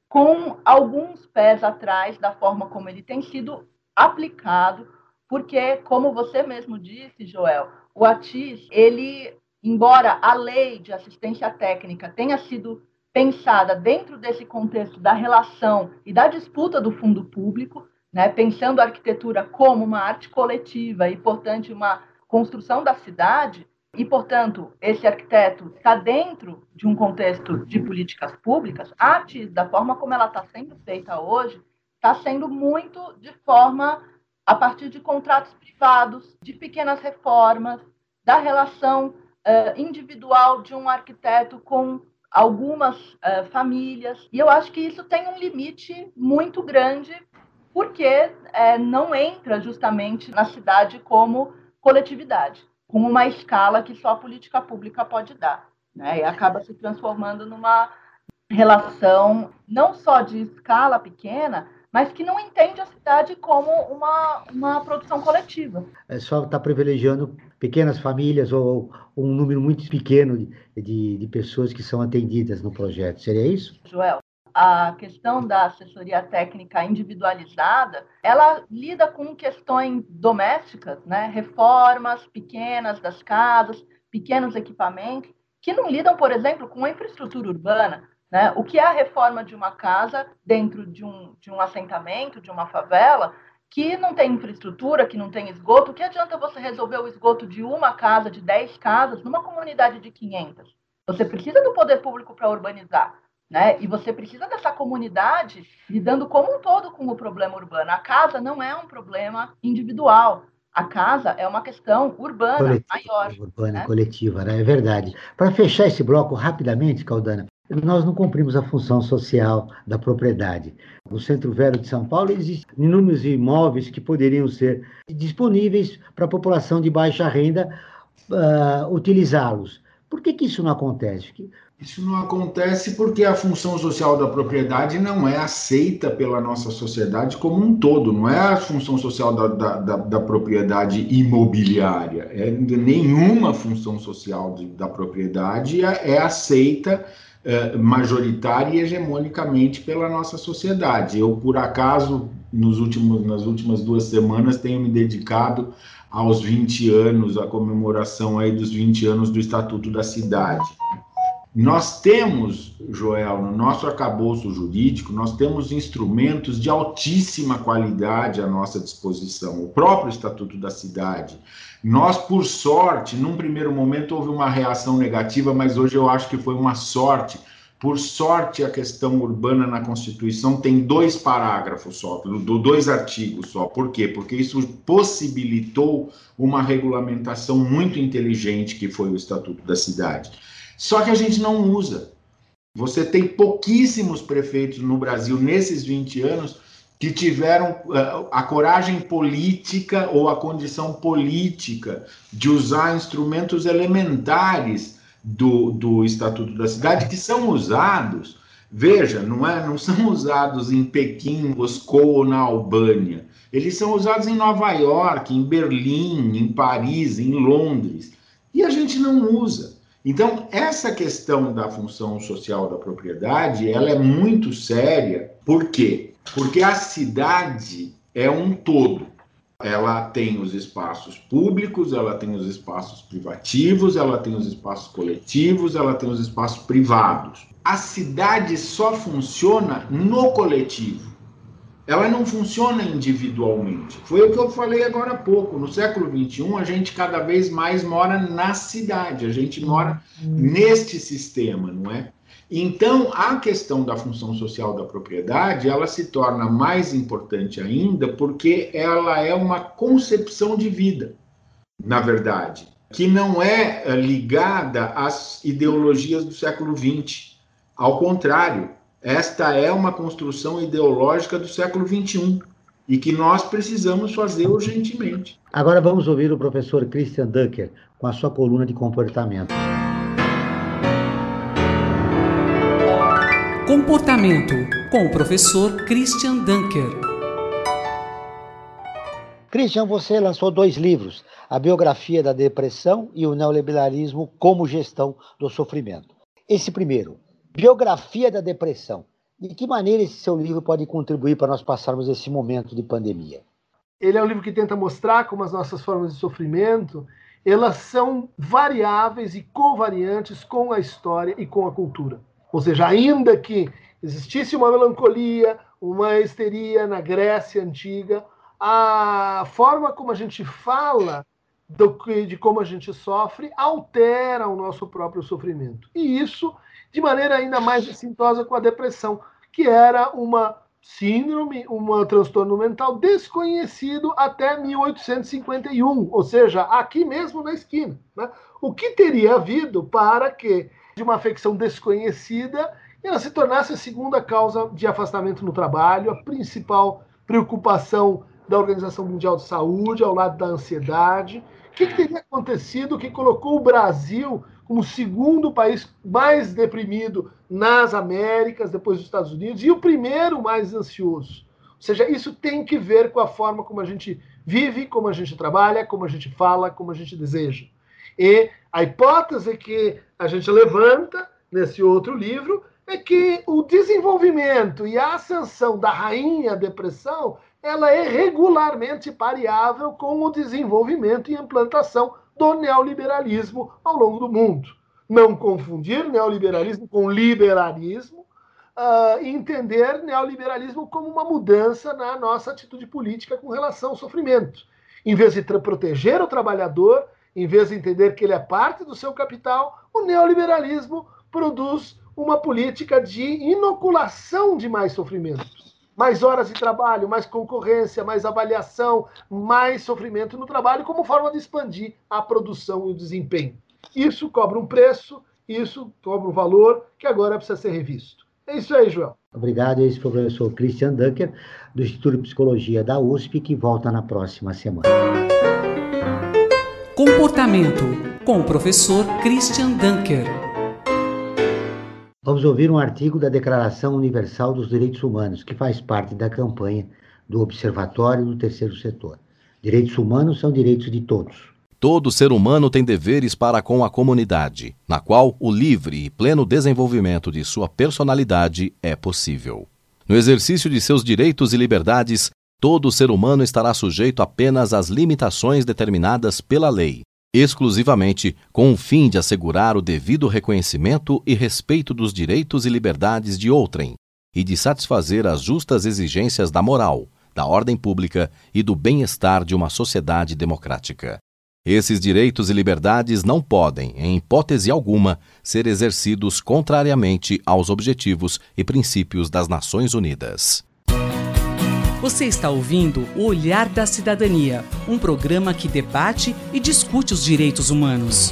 com alguns pés atrás da forma como ele tem sido aplicado, porque, como você mesmo disse, Joel, o ATIS, ele, embora a lei de assistência técnica tenha sido pensada dentro desse contexto da relação e da disputa do fundo público, né, pensando a arquitetura como uma arte coletiva e, portanto, uma construção da cidade, e, portanto, esse arquiteto está dentro de um contexto de políticas públicas, a ATIS, da forma como ela está sendo feita hoje, está sendo muito de forma a partir de contratos privados, de pequenas reformas, da relação uh, individual de um arquiteto com algumas uh, famílias. E eu acho que isso tem um limite muito grande, porque uh, não entra justamente na cidade como coletividade, com uma escala que só a política pública pode dar, né? E acaba se transformando numa relação não só de escala pequena, mas que não entende a cidade como uma, uma produção coletiva. É só estar privilegiando pequenas famílias ou, ou um número muito pequeno de, de, de pessoas que são atendidas no projeto. Seria isso? Joel, a questão da assessoria técnica individualizada, ela lida com questões domésticas, né? Reformas pequenas das casas, pequenos equipamentos, que não lidam, por exemplo, com a infraestrutura urbana. Né? O que é a reforma de uma casa dentro de um, de um assentamento, de uma favela, que não tem infraestrutura, que não tem esgoto? O que adianta você resolver o esgoto de uma casa, de dez casas, numa comunidade de quinhentas? Você precisa do poder público para urbanizar, né? E você precisa dessa comunidade lidando como um todo com o problema urbano. A casa não é um problema individual. A casa é uma questão urbana, coletiva, maior. Urbana, né? Coletiva, né? É verdade. Para fechar esse bloco rapidamente, Caldana, nós não cumprimos a função social da propriedade. No Centro Velho de São Paulo existem inúmeros imóveis que poderiam ser disponíveis para a população de baixa renda uh, utilizá-los. Por que que isso não acontece? Isso não acontece porque a função social da propriedade não é aceita pela nossa sociedade como um todo, não é a função social da, da, da, da propriedade imobiliária. É, nenhuma função social de, da propriedade é, é aceita é, majoritária e hegemonicamente pela nossa sociedade. Eu, por acaso, nos últimos, nas últimas duas semanas, tenho me dedicado aos vinte anos, a comemoração aí dos vinte anos do Estatuto da Cidade. Nós temos, Joel, no nosso arcabouço jurídico, nós temos instrumentos de altíssima qualidade à nossa disposição. O próprio Estatuto da Cidade. Nós, por sorte, num primeiro momento houve uma reação negativa, mas hoje eu acho que foi uma sorte. Por sorte, a questão urbana na Constituição tem dois parágrafos só, dois artigos só. Por quê? Porque isso possibilitou uma regulamentação muito inteligente, que foi o Estatuto da Cidade. Só que a gente não usa. Você tem pouquíssimos prefeitos no Brasil, nesses vinte anos, que tiveram uh, a coragem política ou a condição política de usar instrumentos elementares do, do Estatuto da Cidade, que são usados, veja, não, é, não são usados em Pequim, Moscou ou na Albânia. Eles são usados em Nova York, em Berlim, em Paris, em Londres. E a gente não usa. Então, essa questão da função social da propriedade, ela é muito séria. Por quê? Porque a cidade é um todo. Ela tem os espaços públicos, ela tem os espaços privativos, ela tem os espaços coletivos, ela tem os espaços privados. A cidade só funciona no coletivo. Ela não funciona individualmente. Foi o que eu falei agora há pouco. No século vinte e um, a gente cada vez mais mora na cidade, a gente mora neste sistema, não é? Então, a questão da função social da propriedade, ela se torna mais importante ainda porque ela é uma concepção de vida, na verdade, que não é ligada às ideologias do século vinte. Ao contrário, esta é uma construção ideológica do século vinte e um e que nós precisamos fazer urgentemente. Agora vamos ouvir o professor Christian Dunker com a sua coluna de comportamento. Comportamento, com o professor Christian Dunker. Christian, você lançou dois livros, A Biografia da Depressão e o Neoliberalismo como Gestão do Sofrimento. Esse primeiro, Biografia da Depressão, De que maneira esse seu livro pode contribuir para nós passarmos esse momento de pandemia? Ele é um livro que tenta mostrar como as nossas formas de sofrimento, elas são variáveis e covariantes com a história e com a cultura. Ou seja, ainda que existisse uma melancolia, uma histeria na Grécia Antiga, a forma como a gente fala do, de como a gente sofre altera o nosso próprio sofrimento. E isso de maneira ainda mais sintosa com a depressão, que era uma síndrome, um transtorno mental desconhecido até mil oitocentos e cinquenta e um, ou seja, aqui mesmo na esquina. Né? O que teria havido para que, de uma afecção desconhecida, ela se tornasse a segunda causa de afastamento no trabalho, a principal preocupação da Organização Mundial de Saúde, ao lado da ansiedade? O que, que teria acontecido que colocou o Brasil como o segundo país mais deprimido nas Américas, depois dos Estados Unidos, e o primeiro mais ansioso? Ou seja, isso tem que ver com a forma como a gente vive, como a gente trabalha, como a gente fala, como a gente deseja. E a hipótese que a gente levanta nesse outro livro é que o desenvolvimento e a ascensão da rainha depressão, ela é regularmente pareável com o desenvolvimento e implantação do neoliberalismo ao longo do mundo. Não confundir neoliberalismo com liberalismo, uh, e entender neoliberalismo como uma mudança na nossa atitude política com relação ao sofrimento. Em vez de proteger o trabalhador, em vez de entender que ele é parte do seu capital, o neoliberalismo produz uma política de inoculação de mais sofrimento. Mais horas de trabalho, mais concorrência, mais avaliação, mais sofrimento no trabalho, como forma de expandir a produção e o desempenho. Isso cobra um preço, isso cobra um valor que agora precisa ser revisto. É isso aí, João. Obrigado. Esse foi o professor Christian Dunker, do Instituto de Psicologia da U S P, que volta na próxima semana. Comportamento, com o professor Christian Dunker. Vamos ouvir um artigo da Declaração Universal dos Direitos Humanos, que faz parte da campanha do Observatório do Terceiro Setor. Direitos humanos são direitos de todos. Todo ser humano tem deveres para com a comunidade, na qual o livre e pleno desenvolvimento de sua personalidade é possível. No exercício de seus direitos e liberdades, todo ser humano estará sujeito apenas às limitações determinadas pela lei, exclusivamente com o fim de assegurar o devido reconhecimento e respeito dos direitos e liberdades de outrem e de satisfazer as justas exigências da moral, da ordem pública e do bem-estar de uma sociedade democrática. Esses direitos e liberdades não podem, em hipótese alguma, ser exercidos contrariamente aos objetivos e princípios das Nações Unidas. Você está ouvindo O Olhar da Cidadania, um programa que debate e discute os direitos humanos.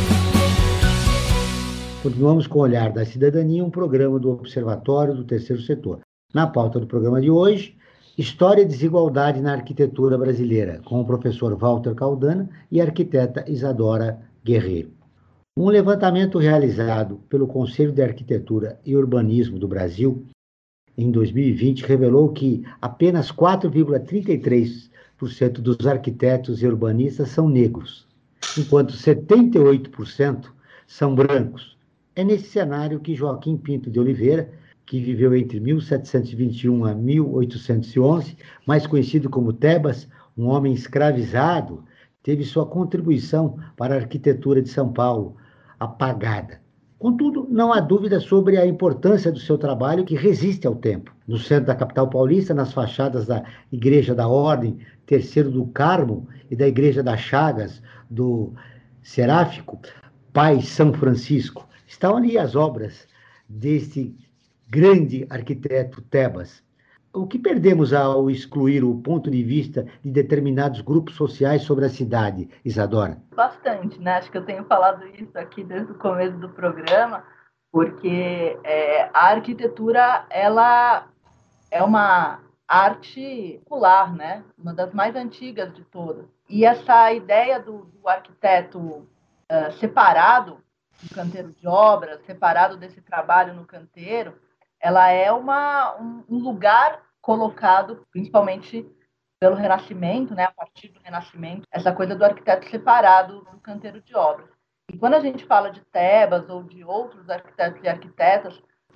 Continuamos com O Olhar da Cidadania, um programa do Observatório do Terceiro Setor. Na pauta do programa de hoje, História e Desigualdade na Arquitetura Brasileira, com o professor Walter Caldana e a arquiteta Isadora Guerreiro. Um levantamento realizado pelo Conselho de Arquitetura e Urbanismo do Brasil em dois mil e vinte, revelou que apenas quatro vírgula trinta e três por cento dos arquitetos e urbanistas são negros, enquanto setenta e oito por cento são brancos. É nesse cenário que Joaquim Pinto de Oliveira, que viveu entre mil setecentos e vinte e um a mil oitocentos e onze, mais conhecido como Tebas, um homem escravizado, teve sua contribuição para a arquitetura de São Paulo apagada. Contudo, não há dúvida sobre a importância do seu trabalho, que resiste ao tempo. No centro da capital paulista, nas fachadas da Igreja da Ordem Terceiro do Carmo e da Igreja das Chagas do Seráfico Pai São Francisco, estão ali as obras deste grande arquiteto Tebas. O que perdemos ao excluir o ponto de vista de determinados grupos sociais sobre a cidade, Isadora? Bastante, né? Acho que eu tenho falado isso aqui desde o começo do programa, porque é, a arquitetura, ela é uma arte popular, né? Uma das mais antigas de todas. E essa ideia do, do arquiteto uh, separado do canteiro de obras, separado desse trabalho no canteiro, ela é uma, um, um lugar colocado, principalmente pelo Renascimento, né, a partir do Renascimento, essa coisa do arquiteto separado do canteiro de obras. E quando a gente fala de Tebas ou de outros arquitetos e arquitetas,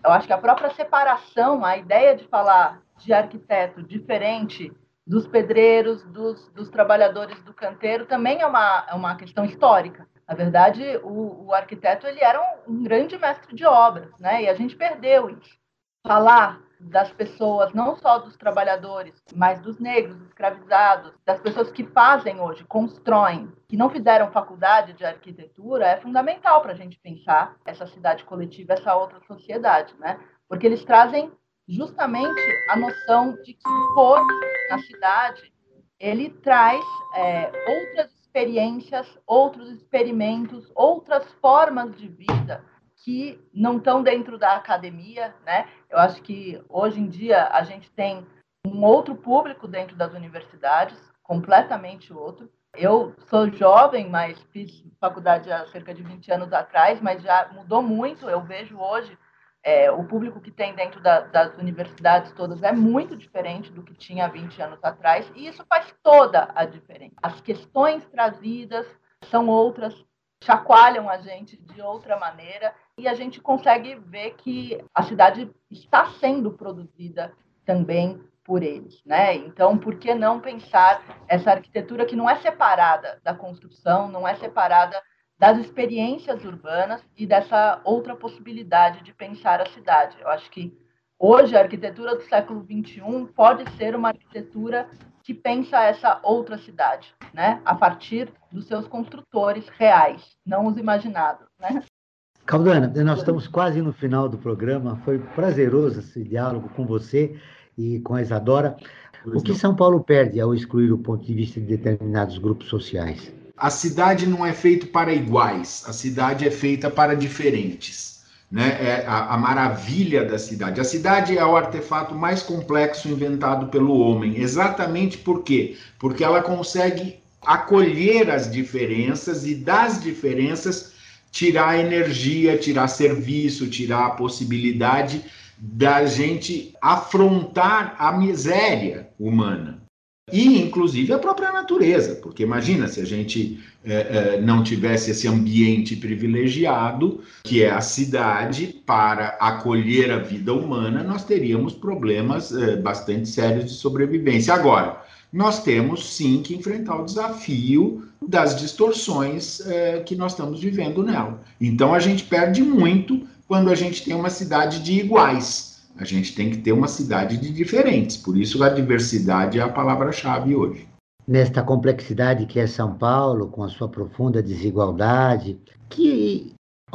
Eu acho que a própria separação, a ideia de falar de arquiteto diferente dos pedreiros, dos, dos trabalhadores do canteiro, também é uma, é uma questão histórica. Na verdade, o, o arquiteto ele era um, um grande mestre de obras, né? E a gente perdeu isso. Falar das pessoas, não só dos trabalhadores, mas dos negros, escravizados, das pessoas que fazem hoje, constroem, que não fizeram faculdade de arquitetura, é fundamental para a gente pensar essa cidade coletiva, essa outra sociedade, né? Porque eles trazem justamente a noção de que o corpo na cidade, ele traz é, outras experiências, outros experimentos, outras formas de vida que não estão dentro da academia, né? Eu acho que hoje em dia a gente tem um outro público dentro das universidades, completamente outro. Eu sou jovem, mas fiz faculdade há cerca de vinte anos atrás, mas já mudou muito. Eu vejo hoje é, o público que tem dentro da, das universidades todas é muito diferente do que tinha há vinte anos atrás, e isso faz toda a diferença. As questões trazidas são outras, chacoalham a gente de outra maneira, e a gente consegue ver que a cidade está sendo produzida também por eles, né? Então, por que não pensar essa arquitetura que não é separada da construção, não é separada das experiências urbanas e dessa outra possibilidade de pensar a cidade? Eu acho que hoje a arquitetura do século vinte e um pode ser uma arquitetura que pensa essa outra cidade, né? A partir dos seus construtores reais, não os imaginados, né? Caldana, nós estamos quase no final do programa. Foi prazeroso esse diálogo com você e com a Isadora. O que São Paulo perde ao excluir o ponto de vista de determinados grupos sociais? A cidade não é feita para iguais, a cidade é feita para diferentes. Né? É a, a maravilha da cidade. A cidade é o artefato mais complexo inventado pelo homem. Exatamente por quê? Porque ela consegue acolher as diferenças e das diferenças tirar energia, tirar serviço, tirar a possibilidade da gente afrontar a miséria humana. E, inclusive, a própria natureza, porque imagina se a gente é, é, não tivesse esse ambiente privilegiado, que é a cidade, para acolher a vida humana, nós teríamos problemas é, bastante sérios de sobrevivência. Agora, nós temos, sim, que enfrentar o desafio das distorções é, que nós estamos vivendo nela. Então, a gente perde muito quando a gente tem uma cidade de iguais. A gente tem que ter uma cidade de diferentes. Por isso, a diversidade é a palavra-chave hoje. Nesta complexidade que é São Paulo, com a sua profunda desigualdade, que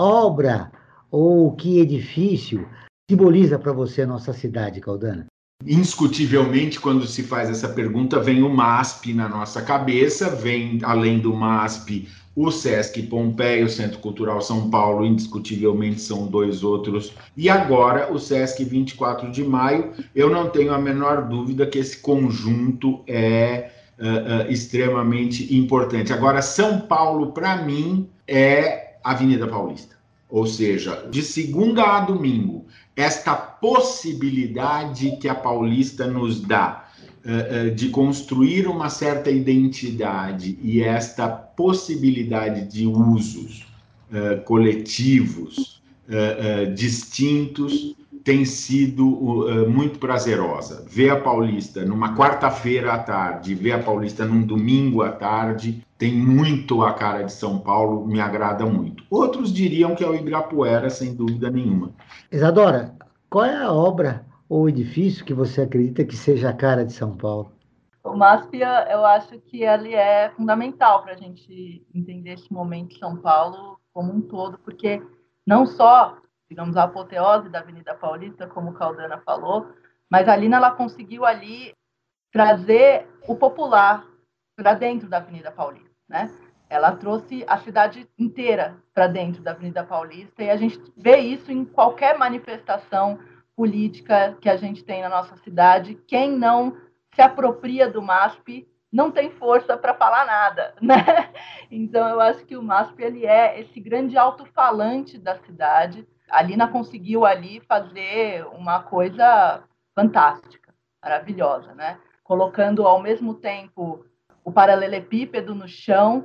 obra ou que edifício simboliza para você a nossa cidade, Caldana? Indiscutivelmente, quando se faz essa pergunta, vem o MASP na nossa cabeça, vem, além do MASP, o Sesc Pompeia, o Centro Cultural São Paulo, indiscutivelmente são dois outros, e agora o Sesc vinte e quatro de maio. Eu não tenho a menor dúvida que esse conjunto é uh, uh, extremamente importante. Agora, São Paulo, para mim, é Avenida Paulista. Ou seja, de segunda a domingo, esta possibilidade que a Paulista nos dá uh, uh, de construir uma certa identidade e esta possibilidade de usos uh, coletivos uh, uh, distintos tem sido uh, muito prazerosa. Ver a Paulista numa quarta-feira à tarde, ver a Paulista num domingo à tarde, tem muito a cara de São Paulo, me agrada muito. Outros diriam que é o Ibirapuera, sem dúvida nenhuma. Isadora, qual é a obra ou edifício que você acredita que seja a cara de São Paulo? O MASP, eu acho que ele é fundamental para a gente entender esse momento de São Paulo como um todo, porque não só, digamos, a apoteose da Avenida Paulista, como o Caldana falou, mas a Lina, ela conseguiu ali trazer o popular para dentro da Avenida Paulista, né? Ela trouxe a cidade inteira para dentro da Avenida Paulista, e a gente vê isso em qualquer manifestação política que a gente tem na nossa cidade. Quem não se apropria do MASP não tem força para falar nada, né? Então, eu acho que o MASP ele é esse grande alto-falante da cidade. A Lina conseguiu ali fazer uma coisa fantástica, maravilhosa, né? Colocando ao mesmo tempo o paralelepípedo no chão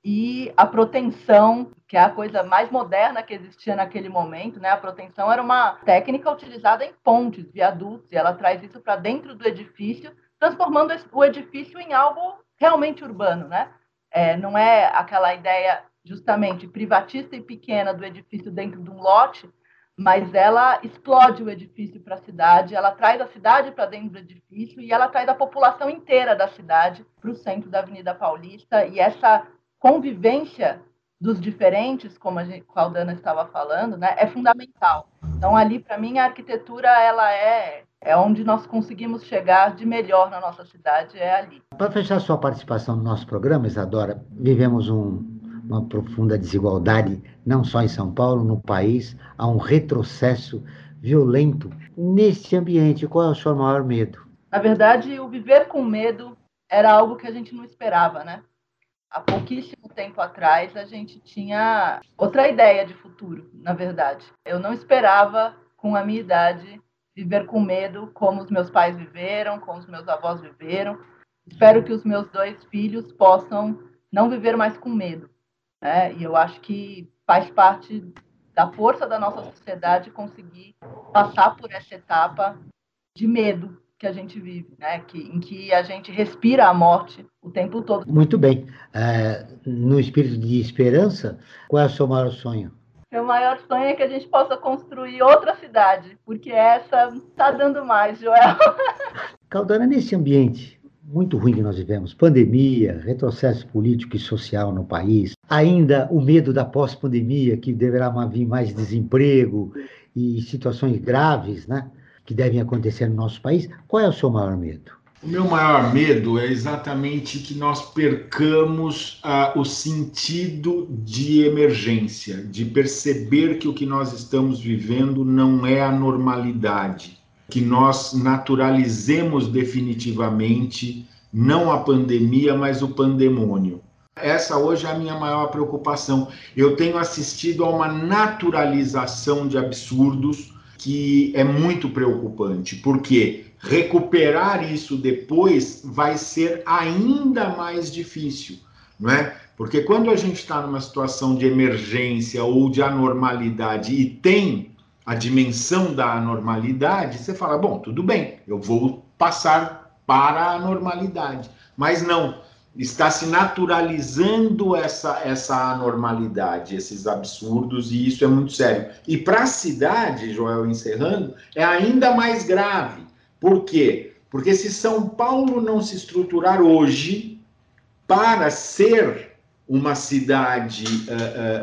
e a protenção, que é a coisa mais moderna que existia naquele momento, né? A protenção era uma técnica utilizada em pontes, viadutos, e ela traz isso para dentro do edifício, transformando o edifício em algo realmente urbano, né? É, não é aquela ideia justamente privatista e pequena do edifício dentro de um lote, mas ela explode o edifício para a cidade, ela traz a cidade para dentro do edifício e ela traz a população inteira da cidade para o centro da Avenida Paulista, e essa convivência dos diferentes, como a gente, a Aldana estava falando, né, é fundamental. Então, ali, para mim, a arquitetura ela é, é onde nós conseguimos chegar de melhor na nossa cidade, é ali. Para fechar sua participação no nosso programa, Isadora, vivemos um, uma profunda desigualdade, não só em São Paulo, no país, há um retrocesso violento. Neste ambiente, qual é o seu maior medo? Na verdade, o viver com medo era algo que a gente não esperava, né? Há pouquíssimo tempo atrás, a gente tinha outra ideia de futuro, na verdade. Eu não esperava, com a minha idade, viver com medo como os meus pais viveram, como os meus avós viveram. Espero que os meus dois filhos possam não viver mais com medo, né? E eu acho que faz parte da força da nossa sociedade conseguir passar por essa etapa de medo que a gente vive, né? Que, em que a gente respira a morte o tempo todo. Muito bem. É, no espírito de esperança, qual é o seu maior sonho? Meu maior sonho é que a gente possa construir outra cidade, porque essa está dando mais, Joel. Caldana, nesse ambiente muito ruim que nós vivemos, pandemia, retrocesso político e social no país, ainda o medo da pós-pandemia, que deverá vir mais desemprego e situações graves, né, que devem acontecer no nosso país, qual é o seu maior medo? O meu maior medo é exatamente que nós percamos uh, o sentido de emergência, de perceber que o que nós estamos vivendo não é a normalidade, que nós naturalizemos definitivamente não a pandemia, mas o pandemônio. Essa hoje é a minha maior preocupação. Eu tenho assistido a uma naturalização de absurdos que é muito preocupante, porque recuperar isso depois vai ser ainda mais difícil, não é? Porque quando a gente está numa situação de emergência ou de anormalidade e tem a dimensão da anormalidade, você fala, bom, tudo bem, eu vou passar para a normalidade. Mas não, está se naturalizando essa, essa anormalidade, esses absurdos, e isso é muito sério. E para a cidade, Joel, encerrando, é ainda mais grave. Por quê? Porque se São Paulo não se estruturar hoje para ser uma cidade uh,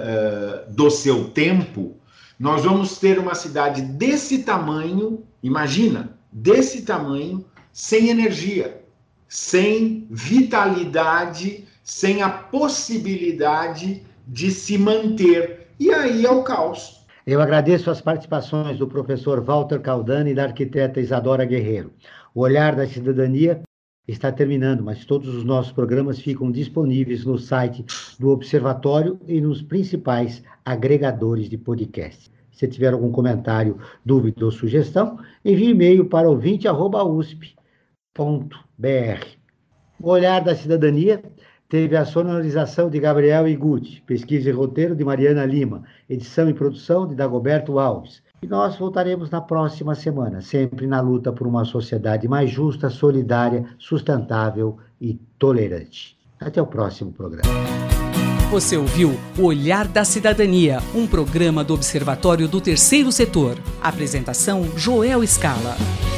uh, uh, do seu tempo, nós vamos ter uma cidade desse tamanho, imagina, desse tamanho, sem energia, sem vitalidade, sem a possibilidade de se manter. E aí é o caos. Eu agradeço as participações do professor Walter Caldana e da arquiteta Isadora Guerreiro. O Olhar da Cidadania está terminando, mas todos os nossos programas ficam disponíveis no site do Observatório e nos principais agregadores de podcast. Se tiver algum comentário, dúvida ou sugestão, envie e-mail para ouvinte arroba u s p ponto b r. O Olhar da Cidadania teve a sonorização de Gabriel Iguchi, pesquisa e roteiro de Mariana Lima, edição e produção de Dagoberto Alves. E nós voltaremos na próxima semana, sempre na luta por uma sociedade mais justa, solidária, sustentável e tolerante. Até o próximo programa. Você ouviu O Olhar da Cidadania, um programa do Observatório do Terceiro Setor. Apresentação: Joel Scala.